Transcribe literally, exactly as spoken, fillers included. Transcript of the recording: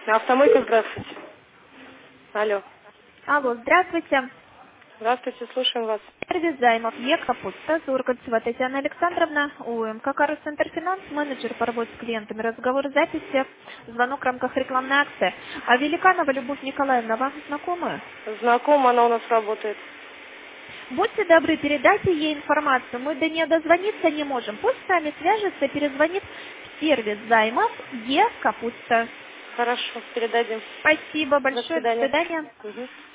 Автомойка, здравствуйте. Алло. Алло, здравствуйте. Здравствуйте, слушаем вас. Сервис займов Е-Капуста, Зургольцева Татьяна Александровна, УМК Карус Интерфинанс, менеджер по работе с клиентами, разговор записи, звонок в рамках рекламной акции. А Великанова Любовь Николаевна, вам знакомы? Знакома, она у нас работает. Будьте добры, передайте ей информацию. Мы до нее дозвониться не можем. Пусть с нами свяжется, перезвонит в сервис займов Е-Капуста. Хорошо, передадим. Спасибо До большое, до свидания. свидания. Угу.